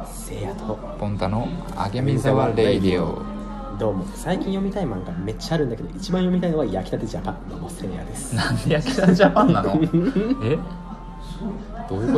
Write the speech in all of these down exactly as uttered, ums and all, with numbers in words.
せいやとポンタのあげみざわレイディオ。 どうも。最近読みたい漫画めっちゃあるんだけど、一番読みたいのは焼きたてジャパン。どうもせいやです。 なんで焼きたてジャパンなのえどういうこと？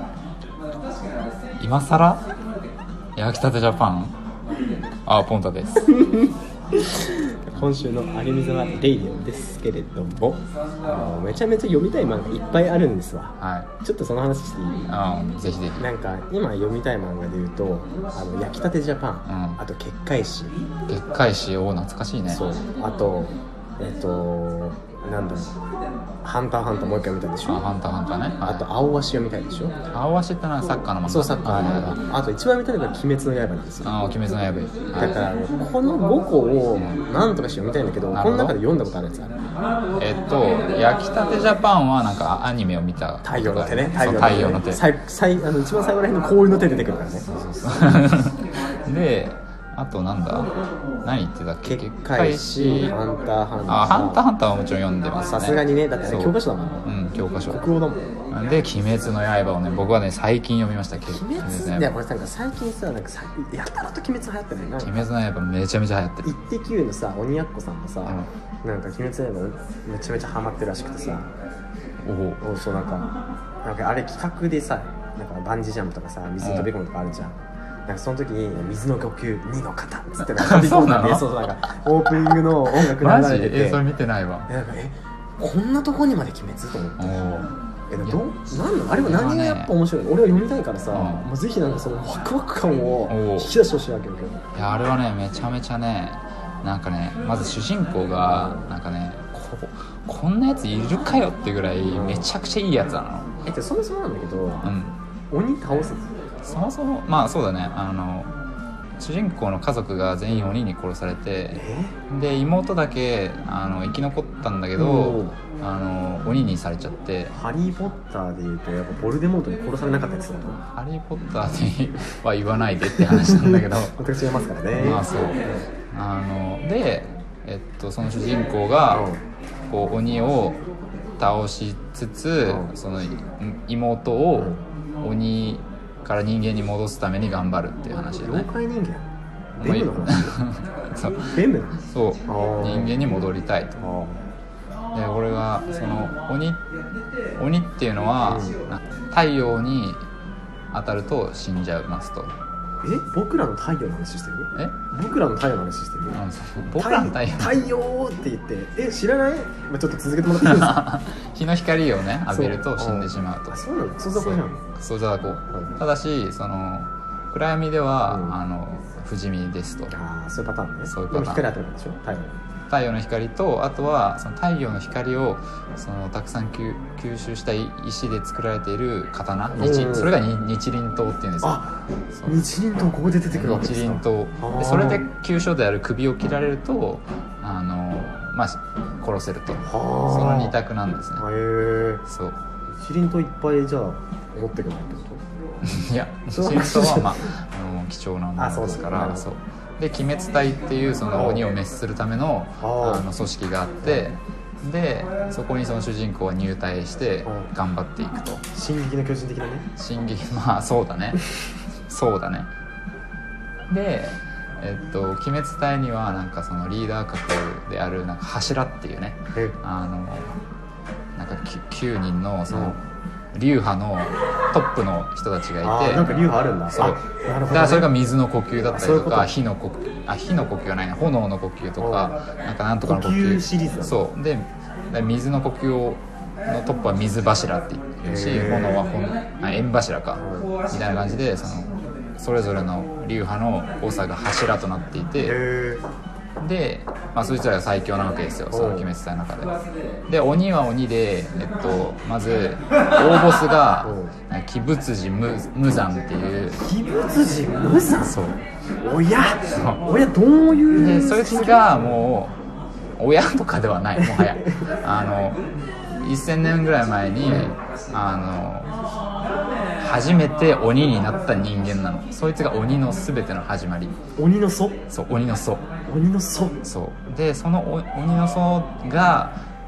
今さら焼きたてジャパン。あ、ポンタです今週のあげみざわレイディオですけれども、あのめちゃめちゃ読みたい漫画いっぱいあるんですわ。 はい、ちょっとその話していい？ あ、ぜひぜひ。 なんか今読みたい漫画で言うと、あの焼きたてジャパン、うん、あと結界誌。 結界誌を懐かしいね。 そう。あとえっとなんだろう、ハンターハンターもう一回読みたいでしょ。 あ、ハンターハンターね、はい、 あと青足読みたいでしょ。 青足ってのはサッカーの漫画。 そうサッカーの漫画。あと一番読みたいのが鬼滅の刃なんですよ。 あ、鬼滅の刃、 はい、だからこのごこをなんとかして読みたいんだけど、この中で読んだことあるやつある？ えっと焼きたてジャパンはなんかアニメを見た。 太陽の手ね。 太陽の手。 最最あの一番最後らへんの氷の手出てくるからね。 そうそうそうで、あとなんだ、何言ってたっけ？ 結界誌、ハンターハンター。 あ、ハンターハンターはもちろん読んでますね。 さすがにね、だって教科書だもん。 うん、教科書。 国語だもん。 で、鬼滅の刃をね、僕はね最近読みました。 鬼滅の刃。いや、これなんか最近さ、なんかさ、やたらと鬼滅流行ってるね。 鬼滅の刃めちゃめちゃ流行ってる。 イッテ Q のさ、鬼奴さんもさ、うん、なんか鬼滅の刃めちゃめちゃハマってるらしくてさ。おお。そうなんか、なんかあれ企画でさ、なんかバンジージャンプとかさ、水に飛び込むとかあるじゃん。なんかその時に水の呼吸にの方っつってなんかそうなの？ そうなんかオープニングの音楽流れてて、 え、それ見てないわ。 なんかえこんなとこにまで鬼滅と思って。えどなんなのあれは何がやっぱ面白いの？俺は読みたいからさ、うん、もうぜひなんかそのワクワク感を引き出してほしいわけよ。 いや、あれはねめちゃめちゃね、なんかね、まず主人公がなんかね、ここんなやついるかよってぐらいめちゃくちゃいいやつなの。 えっとそもそもなんだけど、うん、鬼倒すんですよ。 そもそもまあそうだね、あの主人公の家族が全員鬼に殺されて、で妹だけあの生き残ったんだけど、あの鬼にされちゃって。 ハリー・ポッターでいうとやっぱボルデモートに殺されなかったやつだと。 ハリー・ポッターでは言わないでって話なんだけど私違いますからね。 まあそう、あので、えっと、その主人公がこう鬼を倒しつつ、その妹を鬼から人間に戻すために頑張るっていう話でね。 妖怪人間？ベムの話？ そう。 ベム？ そう。人間に戻りたいと。で、俺がその鬼鬼っていうのは、うん、太陽に当たると死んじゃいますと。 え？僕らの太陽の話してる？ え？ 僕らの太陽の話してる？ うん、僕らの太陽太陽って言ってえ知らない？まあ、ちょっと続けてもらっていいですか？ 日の光をね浴びると死んでしまうと。 あ、そうなの？クソザコじゃん。 クソザコ、うん、ただしその暗闇では、うん、あの不死身ですと。 ああ、そういうパターンね。 そういうパターン。 光当てるんでしょ？太陽。 太陽の光と、あとはその太陽の光をそのたくさん吸収した石で作られている刀、日それが日輪刀っていうんですよ。あ、 日輪刀ここで出てくるわけですか？ 日輪刀で、それで急所である首を切られるとあの、まあ、殺せると。その二択なんですね。へえ。そう。日輪刀いっぱいじゃあ持ってくるってこといや、日輪刀は、まあ、あの貴重なものですから。そうで、鬼滅隊っていうその鬼を滅するためのあの組織があって、でそこにその主人公は入隊して頑張っていくと。 進撃の巨人的なね。 進撃、まあそうだねそうだね。で、えっと鬼滅隊にはなんかそのリーダー格であるなんか柱っていうね、あのなんかきゅうにんのその、うん流派のトップの人たちがいて。 あ、なんか流派あるんだ。 そう。なるほど、ね、だからそれが水の呼吸だったりとか、火の呼吸、あ、火の呼吸はないな、炎の呼吸とか、なんかなんとかの呼吸。 呼吸シリーズだ。 そうで、水の呼吸をのトップは水柱っていうし、炎は炎、あ、縁柱かみたいな感じで、そのそれぞれの流派の長が柱となっていて。で、まあ、そいつらが最強なわけですよ、その鬼滅隊の中で。で、鬼は鬼で、えっと、まず大ボスが鬼仏寺無無惨っていう。 鬼仏寺無惨？ そう。 親？親どういう？ で、そいつがもう親とかではない、もはやあのせんねんぐらい前にあの初めて鬼になった人間なの。そいつが鬼の全ての始まり。 鬼の祖？ そう、鬼の祖。 鬼の祖。 そうで、その鬼の祖が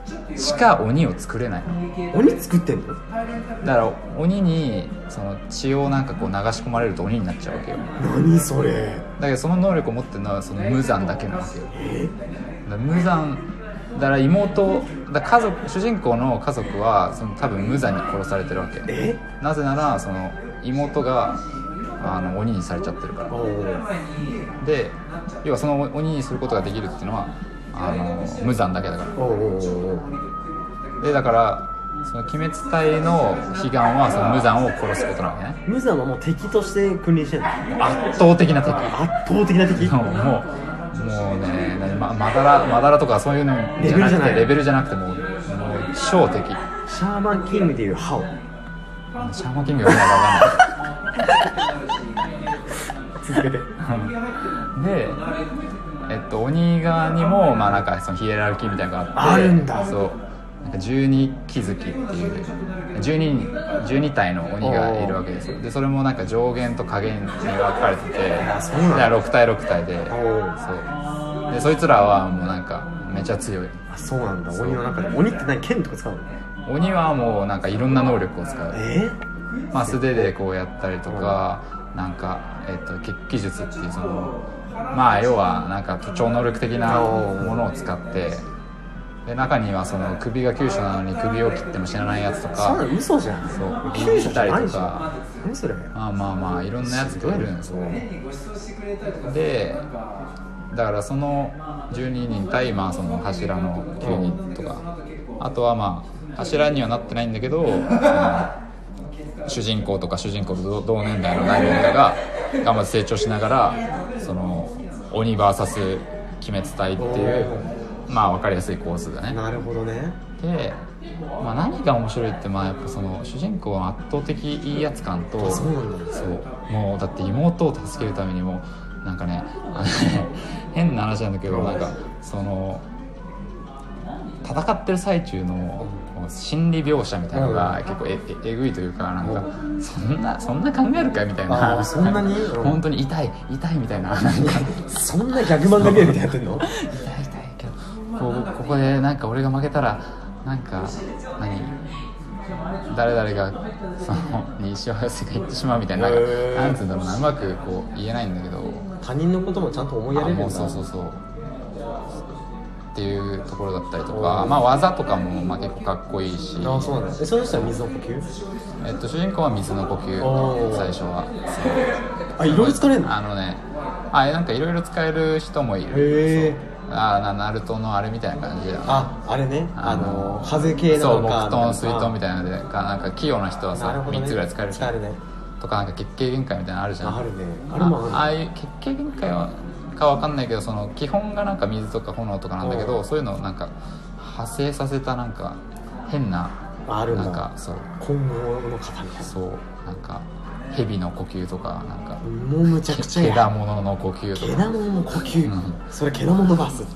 しか鬼を作れないの。 鬼作ってんの？ だから鬼にその血をなんかこう流し込まれると鬼になっちゃうわけよ。 何それ？ だけどその能力を持ってるのはその無惨だけなわけよ。 えだから無惨だから妹だから家族主人公の家族はその多分無惨に殺されてるわけ。 えなぜならその妹があの鬼にされちゃってるからで、要はその鬼にすることができるっていうのはあの無惨だけだから。 おうおうおうでだからその鬼滅隊の悲願はその無惨を殺すことなわけね。 無惨はもう敵として君臨してんの？ 圧倒的な敵。 圧倒的な敵？ もうもうもうねままだらまだらとかそういうのじゃなくてレベルじゃなくてもうもう超敵。 シャーマンキングでいうハオ。 シャーマンキングよりは分かんない続けて。 でえっと鬼側にもまあなんかそのヒエラルキーみたいなのがあって、 あるんだ。 そうなんか十二気づきっていうじゅうに、じゅうに体の鬼がいるわけですよ。でそれもなんか上限と下限に分かれてて、 そうなんだ。 でろく体ろく体で、そうでそいつらはもうなんかめちゃ強い。 あ、そうなんだ。鬼の中で鬼って何？剣とか使うの？ 鬼はもうなんかいろんな能力を使う。 えまあ素手でこうやったりとか、なんかえっと血気術っていうそのまあ要はなんか超能力的なものを使って、で中にはその首が急所なのに首を切っても死なないやつとか、 そんなの嘘じゃん。 そう急所じゃないじゃん。 いたりとか、 何それ？ まあまあまあいろんなやつがいるんですよ。でだからそのじゅうににん対まあその柱のきゅうにんとか、あとはまあ柱にはなってないんだけど、その主人公とか主人公と同年代のナイロンタが頑張って成長しながらその鬼 ブイエス 鬼滅隊っていうまあ分かりやすいコースだね。 なるほどね。 で、まあ、何が面白いってまあやっぱその主人公の圧倒的いいやつ感と、 そうなんだ。 そうもうだって妹を助けるためにもなんかねあのね変な話なんだけど、なんかその戦ってる最中の心理描写みたいなのが結構 え, え, えぐいというか、なんかそんなそんな考えるかみたいな、 そんなに本当に痛い痛いみたいな、なんかそんなギャグ漫画ゲームでやってんの？ 痛い痛いけどこうここでなんか俺が負けたらなんか何誰々がそのにしわ寄せが言ってしまうみたいな、なんかなんつうんだろうな、うまくこう言えないんだけど、 他人のこともちゃんと思いやれるんだ。 もうそうそうそうっていうところだったりとか、まあ技とかもまあ結構かっこいいし。 ああそうなんだ。えその人は水の呼吸？ えっと主人公は水の呼吸最初は。 あ、いろいろ使えるの？ あのねあなんかいろいろ使える人もいる。 へえ。 あなナルトのあれみたいな感じで、 ああれね、あの風系そうの木遁水遁みたいなのでかなんか器用な人はさ、 ね、 みっつぐらい使えるし、 使えるね。 とかなんか月経限界みたいなのあるじゃん。 あるね。あれもある。 ああいう月経限界はかわかんないけど、その基本がなんか水とか炎とかなんだけど、そういうのをなんか派生させたなんか変なあるんだ。 なんかそう今後の方みたいな。 そうなんか蛇の呼吸とかなんかもうむちゃくちゃや。 けだものの呼吸とか。 けだものの呼吸。うん、それけだものバスって。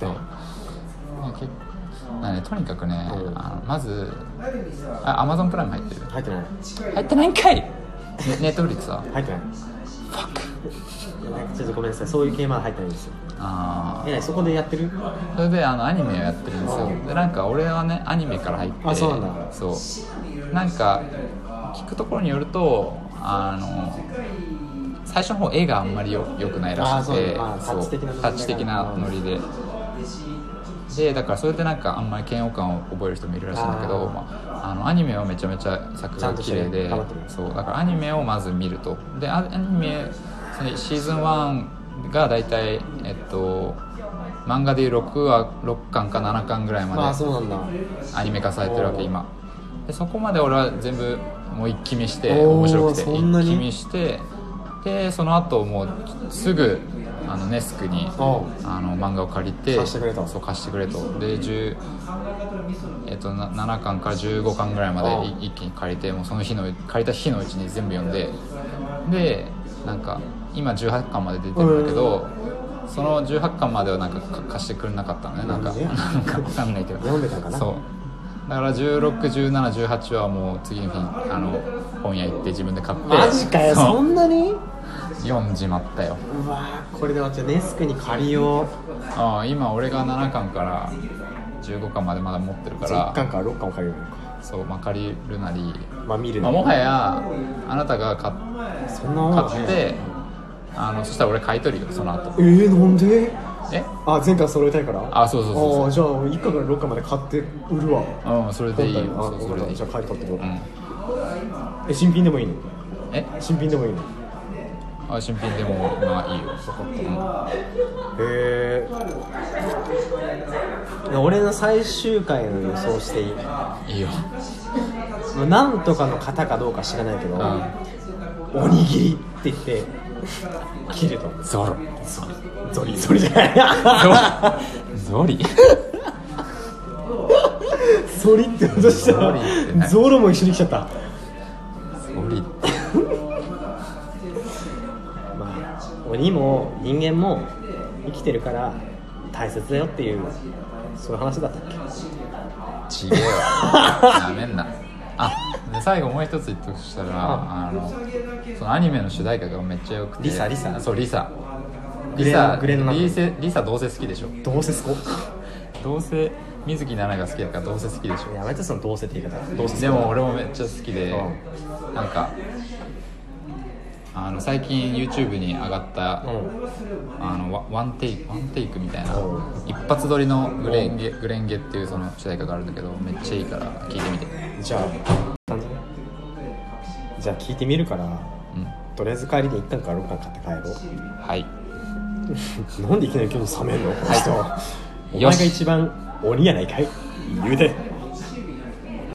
なんね、とにかくね、うん、あのまずあアマゾンプライム入ってる？ 入ってない。 入ってないんかい。ネットフリックスは入ってない。 ファック。 ちょっとごめんなさい、そういう系まだ入ってないんですよ。 あえ、そこでやってる？ それであのアニメをやってるんですよ。でなんか俺はねアニメから入って、 あ、そうなんだ。 そうなんか聞くところによるとあの最初の方絵があんまりよ良くないらしくて、 あそう、 そうタッチ的なノリで。でだからそれでなんかあんまり嫌悪感を覚える人もいるらしいんだけど、まあ、あのアニメはめちゃめちゃ作画が綺麗で、そうだからアニメをまず見ると。でアニメそのシーズンワンがだいたいえっと漫画でいうろくわろっかんかななかんぐらいまでアニメ化されてるわけ今で。そこまで俺は全部もう一気見して面白くて一気見して、でその後もうすぐあのネスクにあの漫画を借りて貸してくれと。 そう貸してくれと。でじゅう、えっと、ななかんからじゅうごかんぐらいまで一気に借りて、もうその日の借りた日のうちに全部読んで、でなんか今じゅうはちかんまで出てるんだけど、そのじゅうはちかんまではなんか貸してくれなかったのね。なんかなんか分かんないけど読んでたかな。 そうだからじゅうろく、じゅうなな、じゅうはちはもう次の日あの本屋行って自分で買って。 マジかよ、 そ, そんなに読んじまったよ。 うわこれでじゃあネスクに借りよう。 ああ今俺がななかんからじゅうごかんまでまだ持ってるかいっらかんかろっかんを借りるのか。 そう、まあ、借りるなり、 まあ見るまあ、もはやあなたが買っそんなもんだね買ってあのそしたら俺買い取るよその後。 えー、なんで？ えあ、前回揃えたいから。 あ、そうそうそうそう。 あ、じゃあいっかからろっかまで買って売るわ。 うん、それでいいよ。 あ、 そうそれでいい。 じゃあ買い取ってくる。 うん。 え、新品でもいいの？ え新品でもいいの？ あ、新品でもまあいいよ。 へえ。俺の最終回の予想していい？ いいよ。 なんとかの型かどうか知らないけど、 うおにぎりって言って切るとん。ゾロ。 ゾリゾリじゃないゾリ。 ゾリってことしたゾリって何？ らゾロも一緒に来ちゃった。 ゾリって。 まあ鬼も人間も生きてるから大切だよっていうそういう話だったっけ？ ちげえわ。なめんな。あ、で最後もう一つ言っとくとしたら、あのそのアニメの主題歌がめっちゃ良くて、 リサリサそうリサグレーのグレーの中リサリサどうせ好きでしょ。 どうせすこどうせ水木奈々が好きだからどうせ好きでしょ。 やめてそのどうせって言い方。どうせでも俺もめっちゃ好きで、 うなんかあの最近 YouTube に上がった、 うんあのワワンテイクワンテイクみたいなうん一発撮りのグレンゲグレンゲっていうその主題歌があるんだけどめっちゃいいから聞いてみて。 じゃあじゃあ聞いてみるから、 うん、 とりあえず帰りでいっかんかろっかん買って帰ろう。 はいなんでいきなり急に冷めんのこの人。お前よしが一番鬼やないかい言うて。